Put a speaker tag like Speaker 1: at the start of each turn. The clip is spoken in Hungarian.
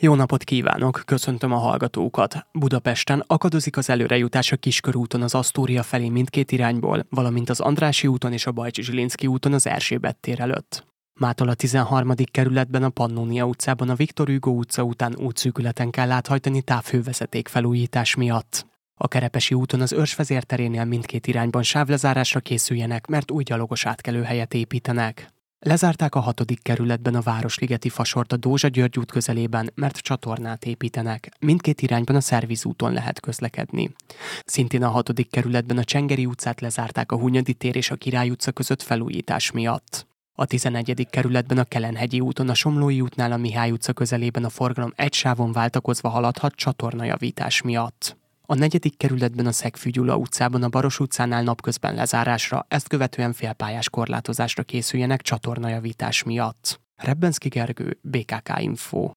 Speaker 1: Jó napot kívánok, köszöntöm a hallgatókat. Budapesten akadozik az előrejutás a Kiskörúton az Asztória felé mindkét irányból, valamint az Andrássy úton és a Bajcsy-Zsilinszky úton az Erzsébet tér előtt. Mától a 13. kerületben a Pannónia utcában a Viktor Hugo utca után útszűkületen kell áthajtani távhővezeték felújítás miatt. A Kerepesi úton az Őrsvezér terénél mindkét irányban sávlezárásra készüljenek, mert új gyalogos átkelőhelyet építenek. Lezárták a 6. kerületben a Városligeti fasort a Dózsa-György út közelében, mert csatornát építenek. Mindkét irányban a Szervizúton lehet közlekedni. Szintén a 6. kerületben a Csengeri utcát lezárták a Hunyadi tér és a Király utca között felújítás miatt. A 11. kerületben a Kelenhegyi úton a Somlói útnál a Mihály utca közelében a forgalom egy sávon váltakozva haladhat csatornajavítás miatt. A 4. kerületben a Szegfű Gyula utcában a Baros utcánál napközben lezárásra, ezt követően félpályás korlátozásra készüljenek csatornajavítás miatt. Rebbenszky Gergő, BKK Info.